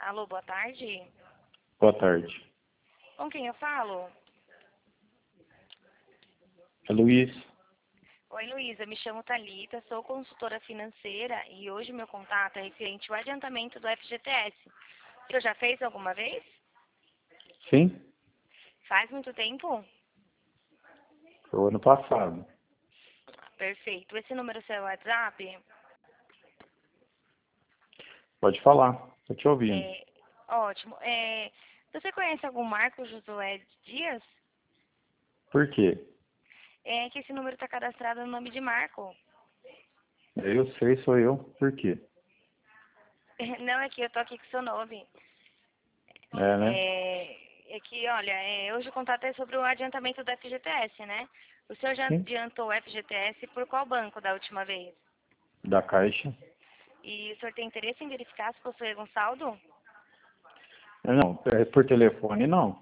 Alô, boa tarde. Boa tarde. Com quem eu falo? É Luiz. Oi, Luísa, me chamo Thalita, sou consultora financeira e hoje meu contato é referente ao adiantamento do FGTS. Você já fez alguma vez? Sim? Faz muito tempo? Foi o ano passado. Perfeito. Esse número é seu WhatsApp? Pode falar. Tô te ouvindo. Ótimo. Você conhece algum Marcos Josué Dias? Por quê? É que esse número está cadastrado no nome de Marco. Eu sei, sou eu. Por quê? Não, é que eu tô aqui com seu nome. É, né? É que, olha, hoje o contato é sobre o adiantamento do FGTS, né? O senhor já Sim. adiantou o FGTS por qual banco da última vez? Da Caixa. E o senhor tem interesse em verificar se possui algum saldo? Não, por telefone não.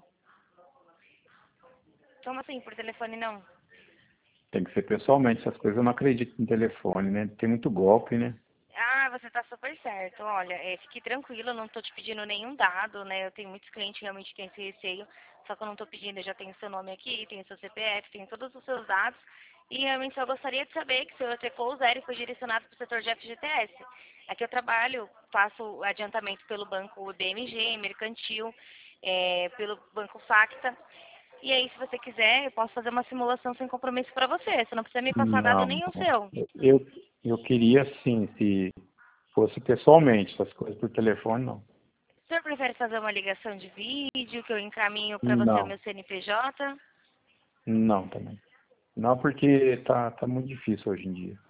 Como assim, por telefone não? Tem que ser pessoalmente. Essas coisas eu não acredito em telefone, né? Tem muito golpe, né? Ah, você tá super certo. Olha, fique tranquilo, eu não tô te pedindo nenhum dado, né? Eu tenho muitos clientes realmente que têm esse receio, só que eu não tô pedindo, eu já tenho seu nome aqui, tenho seu CPF, tenho todos os seus dados, e realmente só gostaria de saber que seu ETCO 0 foi direcionado para o setor de FGTS. Aqui eu trabalho, faço adiantamento pelo banco DMG, Mercantil, pelo banco Facta, e aí se você quiser, eu posso fazer uma simulação sem compromisso para você, você não precisa me passar dado Não, nenhum não. seu. Eu queria sim, se fosse pessoalmente. Essas coisas por telefone não. O senhor prefere fazer uma ligação de vídeo, que eu encaminho para você o Não. meu CNPJ? Não também. Não, porque tá muito difícil hoje em dia.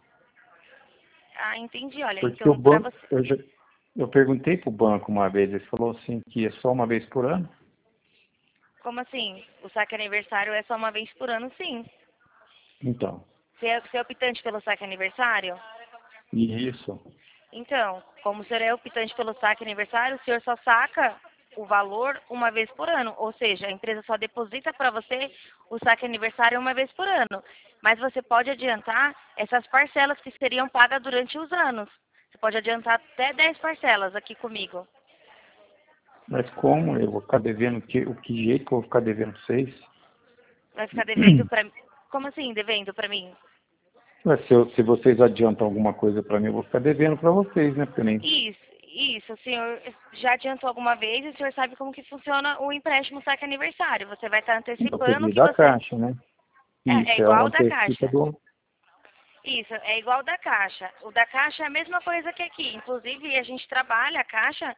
Ah, entendi. Olha, Porque o então, para banco, você... eu perguntei pro banco uma vez, ele falou assim que é só uma vez por ano. Como assim? O saque aniversário é só uma vez por ano, sim. Então, Você é optante pelo saque aniversário? e isso, Então, como o senhor é optante pelo saque aniversário, o senhor só saca o valor uma vez por ano. Ou seja, a empresa só deposita para você o saque aniversário uma vez por ano. Mas você pode adiantar essas parcelas que seriam pagas durante os anos. Você pode adiantar até 10 parcelas aqui comigo. mas como eu vou ficar devendo, o que jeito que eu vou ficar devendo 6? Vai ficar devendo para... Como assim, devendo para mim? Mas se vocês adiantam alguma coisa para mim, eu vou ficar devendo para vocês, né? Porque nem Isso, o senhor já adiantou alguma vez e o senhor sabe como que funciona o empréstimo saque aniversário. Você vai estar eu antecipando peguei que da você... Caixa, né? É Isso, é o igual o da antecipa Caixa. do... Isso, é igual o da Caixa. O da Caixa é a mesma coisa que aqui. Inclusive, a gente trabalha, a Caixa,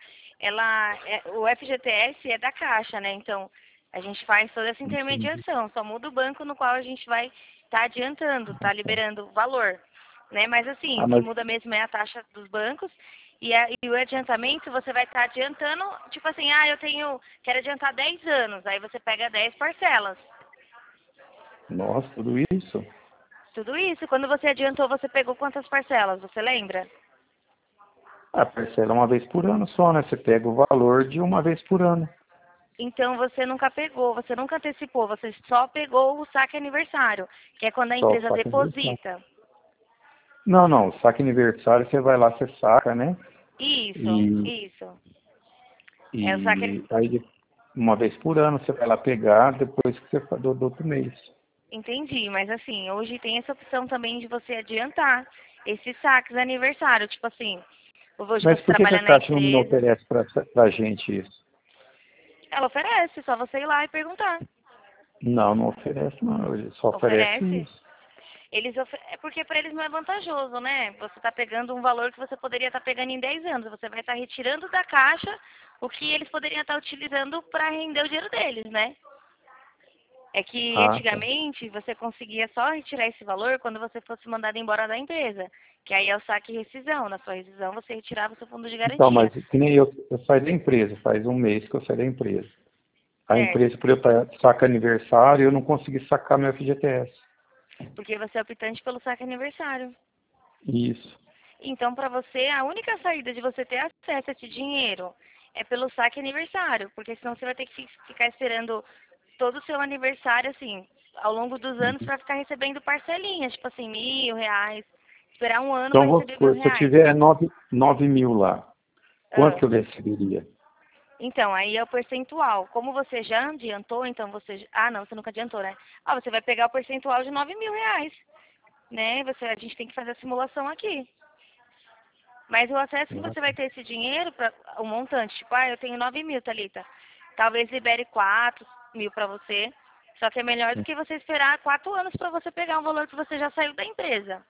o FGTS é da Caixa, né? Então, a gente faz toda essa Entendi. intermediação. Só muda o banco no qual a gente vai estar adiantando, tá liberando o valor, né? Mas assim, Ah, o que mas, muda mesmo é a taxa dos bancos e o adiantamento você vai estar adiantando, tipo assim, quero adiantar 10 anos, aí você pega 10 parcelas. nossa, tudo isso? Tudo isso, quando você adiantou, você pegou quantas parcelas, você lembra? A parcela é uma vez por ano só, né? Você pega o valor de uma vez por ano. Então você nunca pegou, você nunca antecipou, você só pegou o saque aniversário, que é quando a Só o empresa saque aniversário. deposita. Não, não, o saque aniversário você vai lá, você saca, né? E, Isso. É o saque. e aí, uma vez por ano, você vai lá pegar depois que você do outro mês. Entendi, mas assim, hoje tem essa opção também de você adiantar esses saques aniversário. Tipo assim, hoje Mas você por que que trabalha a na Caixa não me empresa, oferece pra gente isso? ela oferece, só você ir lá e perguntar. Não, não oferece, não. Ele só oferece Oferece. isso. É porque para eles não é vantajoso, né? Você está pegando um valor que você poderia estar pegando em 10 anos. Você vai estar retirando da caixa o que eles poderiam estar utilizando para render o dinheiro deles, né? É que Ah, tá. antigamente você conseguia só retirar esse valor quando você fosse mandado embora da empresa. Que aí é o saque e rescisão. Na sua rescisão você retirava o seu fundo de Então, garantia. mas que nem eu saí da empresa, faz um mês que eu saí da empresa. A Certo. empresa, por eu estar saca aniversário, eu não consegui sacar meu FGTS. Porque você é optante pelo saque aniversário. Isso. Então, para você, a única saída de você ter acesso a esse dinheiro é pelo saque aniversário, porque senão você vai ter que ficar esperando todo o seu aniversário, assim, ao longo dos anos, Uhum. para ficar recebendo parcelinhas, tipo assim, R$ 1.000, esperar um ano Então, para vamos receber mil supor, se eu reais. tiver 9 mil lá, quanto Ah, que eu receberia? Então, aí é o percentual. Como você já adiantou, então você... Ah, não, você nunca adiantou, né? Ah, você vai pegar o percentual de R$ 9.000, né? A gente tem que fazer a simulação aqui. Mas o acesso que você vai ter esse dinheiro, para o montante, tipo, eu tenho 9.000, Thalita. Talvez libere 4.000 para você. Só que é melhor do que você esperar 4 anos para você pegar um valor que você já saiu da empresa.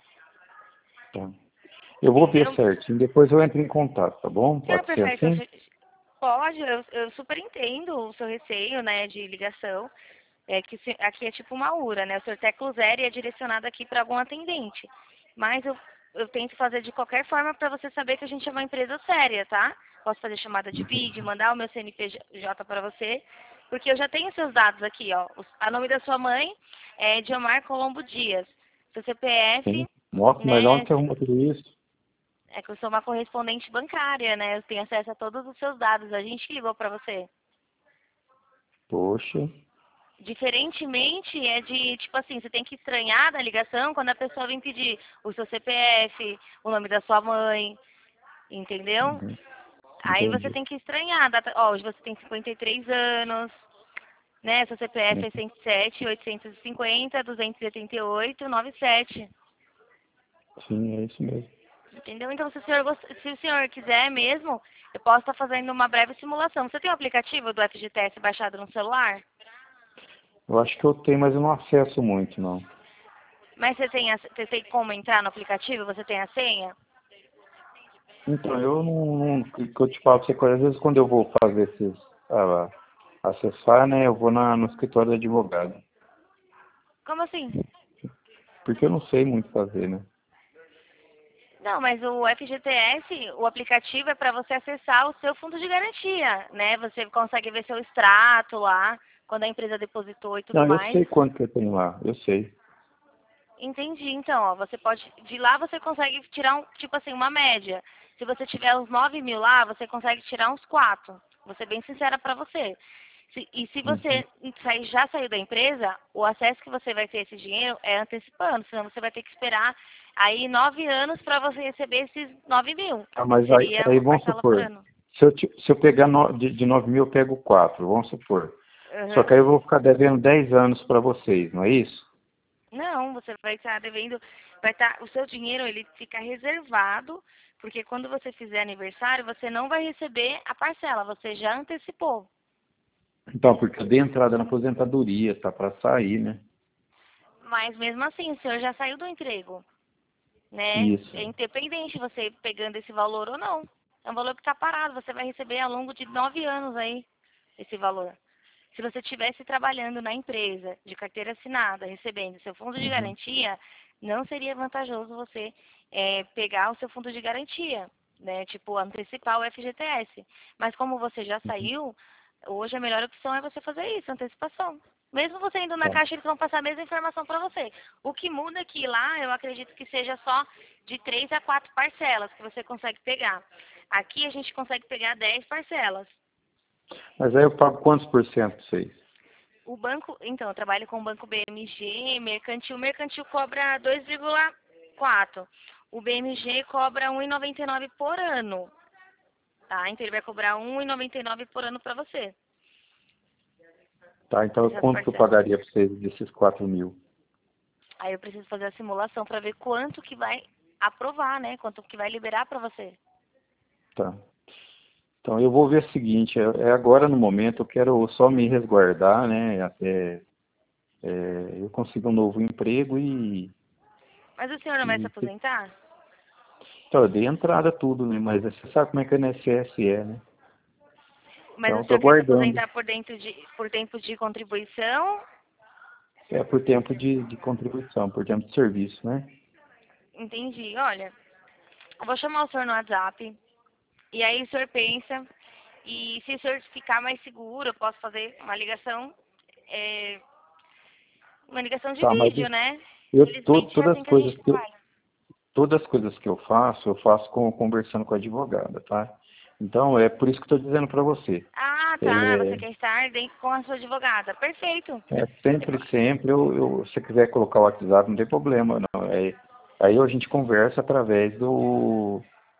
Tá. Eu vou ver certinho, depois eu entro em contato, tá bom? Pode ser Perfeito. assim? Pode, eu super entendo o seu receio, né, de ligação. Aqui é tipo uma URA, né? O seu tecla zero e é direcionado aqui para algum atendente. Mas eu tento fazer de qualquer forma para você saber que a gente é uma empresa séria, tá? Posso fazer chamada de vídeo, mandar o meu CNPJ para você, porque eu já tenho seus dados aqui, ó. A nome da sua mãe é Diomar Colombo Dias. Seu CPF, Sim. Nossa, mas né? onde você arrumou tudo isso? É que eu sou uma correspondente bancária, né? Eu tenho acesso a todos os seus dados. A gente que ligou para você. Poxa. Diferentemente, é de, tipo assim, você tem que estranhar da ligação quando a pessoa vem pedir o seu CPF, o nome da sua mãe, entendeu? Uhum. Aí você Entendi. tem que estranhar. Hoje você tem 53 anos, né? Seu CPF é Uhum. 107, 850, 288, 97. Sim, é isso mesmo. Entendeu? Então, se o senhor quiser mesmo, eu posso estar fazendo uma breve simulação. Você tem o aplicativo do FGTS baixado no celular? Eu acho que eu tenho, mas eu não acesso muito, não. Mas você tem como entrar no aplicativo? Você tem a senha? Então, eu não que eu te falo pra você, às vezes quando eu vou fazer esses, acessar, né, eu vou no escritório do advogado. Como assim? Porque eu não sei muito fazer, né? Não, mas o FGTS, o aplicativo é para você acessar o seu fundo de garantia, né? Você consegue ver seu extrato lá, quando a empresa depositou e tudo Não, eu mais. sei quanto que eu tenho lá, eu sei. Entendi. Então, ó, de lá você consegue tirar, tipo assim, uma média. Se você tiver uns 9.000 lá, você consegue tirar uns 4. Vou ser bem sincera para você. E se Uhum. você já saiu da empresa, o acesso que você vai ter esse dinheiro é antecipando, senão você vai ter que esperar aí 9 anos para você receber esses 9.000, Ah, que mas seria aí uma vamos parcela por supor, ano. se eu pegar de 9.000, eu pego 4, vamos supor. Só Uhum. que aí eu vou ficar devendo 10 anos para vocês, não é isso? Não, você vai estar devendo, o seu dinheiro ele fica reservado, porque quando você fizer aniversário, você não vai receber a parcela, você já antecipou. Então, porque eu dei entrada na aposentadoria, tá para sair, né? Mas mesmo assim, o senhor já saiu do emprego, né? Isso. É independente você pegando esse valor ou não. É um valor que está parado, você vai receber ao longo de 9 anos aí esse valor. Se você estivesse trabalhando na empresa, de carteira assinada, recebendo seu fundo de Uhum. garantia, não seria vantajoso você pegar o seu fundo de garantia, né? Tipo, antecipar o FGTS. Mas como você já Uhum. saiu, hoje a melhor opção é você fazer isso, antecipação. Mesmo você indo na Tá. caixa, eles vão passar a mesma informação para você. O que muda é que lá, eu acredito que seja só de 3 a 4 parcelas que você consegue pegar. Aqui a gente consegue pegar 10 parcelas. Mas aí eu pago quantos por cento pra vocês? O banco, então, eu trabalho com o banco BMG, mercantil. O mercantil cobra 2,4. O BMG cobra 1,99 por ano, tá? Então ele vai cobrar 1,99 por ano para você, Tá, então essas quanto que eu parcelas. pagaria pra vocês desses 4.000? Aí eu preciso fazer a simulação para ver quanto que vai aprovar, né? Quanto que vai liberar para você. Tá. Então eu vou ver o seguinte, é agora no momento, eu quero só me resguardar, né? Até eu consigo um novo emprego Mas o senhor não vai se e aposentar? então, eu dei entrada tudo, né? Mas você sabe como é que a INSS é, né? Mas Então o eu tô senhor quer se aguardando. aposentar por tempo de contribuição? É por tempo de contribuição, por tempo de serviço, né? Entendi. Olha, eu vou chamar o senhor no WhatsApp. E aí o senhor pensa, e se o senhor ficar mais seguro, eu posso fazer é, uma ligação de Tá, mas vídeo, né? todas Infelizmente é as assim que a coisas gente que eu, trabalha. todas as coisas que eu faço conversando com a advogada, tá? Então, é por isso que eu estou dizendo para você. Ah, tá, você É, quer estar com a sua advogada. Perfeito. sempre, se você quiser colocar o WhatsApp, não tem problema, não. Aí a gente conversa através do,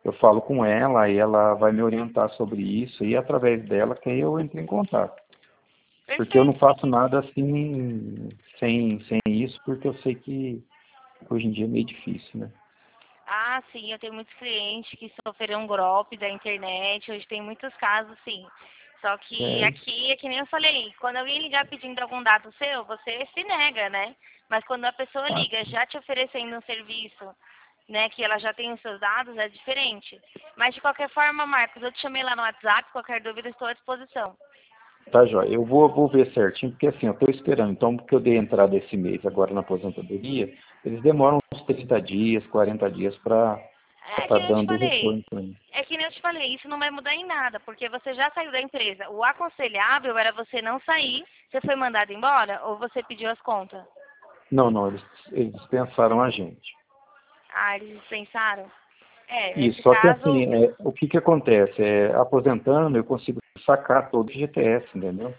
eu falo com ela e ela vai me orientar sobre isso e através dela que eu entro em contato. Porque eu não Perfeito. faço nada assim sem isso, porque eu sei que hoje em dia é meio difícil, né? Ah, sim, eu tenho muitos clientes que sofreram golpe da internet, hoje tem muitos casos, sim. Só que É isso. aqui é que nem eu falei, quando alguém ligar pedindo algum dado seu, você se nega, né? Mas quando a pessoa Ah, liga já te oferecendo um serviço, né, que ela já tem os seus dados, é diferente. Mas de qualquer forma, Marcos, eu te chamei lá no WhatsApp, qualquer dúvida estou à disposição. tá, joia. Eu vou ver certinho, porque assim, eu estou esperando. Então, porque eu dei entrada esse mês agora na aposentadoria, eles demoram uns 30 dias, 40 dias para É que estar nem eu te dando o falei. retorno para mim. É que nem eu te falei, isso não vai mudar em nada, porque você já saiu da empresa. O aconselhável era você não sair. Você foi mandado embora ou você pediu as contas? Não, não, eles dispensaram a gente. Ah, eles dispensaram? É, Isso, nesse só que caso, assim, o que que acontece? Aposentando, eu consigo sacar todo o GTS, entendeu?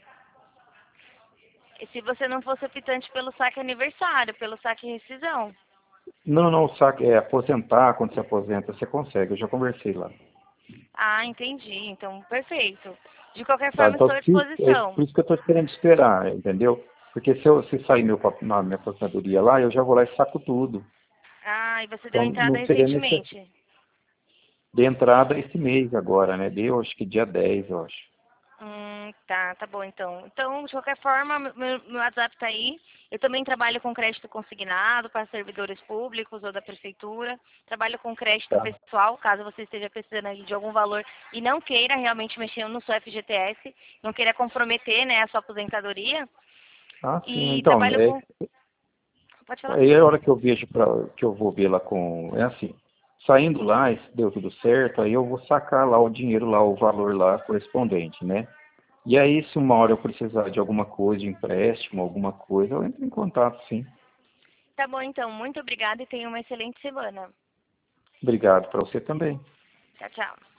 se você não fosse optante pelo saque aniversário, pelo saque rescisão. Não, não, saca, aposentar, quando você aposenta, você consegue, eu já conversei lá. Ah, entendi. Então, perfeito. De qualquer Tá, forma, então, estou à disposição. por isso que eu estou esperando esperar, entendeu? Porque se sair na minha aposentadoria lá, eu já vou lá e saco tudo. Ah, e você deu Então, entrada não seria necessário. recentemente. De entrada esse mês agora, né? Deu, acho que dia 10 eu acho. Tá bom então. Então, de qualquer forma, meu WhatsApp tá aí. Eu também trabalho com crédito consignado para servidores públicos ou da prefeitura. Trabalho com crédito Tá? pessoal, caso você esteja precisando aí de algum valor e não queira realmente mexer no seu FGTS, não queira comprometer, né, a sua aposentadoria. Ah, sim, E então, trabalho com. Pode falar? aí é a hora que eu vejo que eu vou ver lá é assim, saindo lá, se deu tudo certo, aí eu vou sacar lá o dinheiro lá, o valor lá correspondente, né? E aí, se uma hora eu precisar de alguma coisa, de empréstimo, alguma coisa, eu entro em contato, sim. Tá bom então. Muito obrigada e tenha uma excelente semana. Obrigado para você também. Tchau, tchau.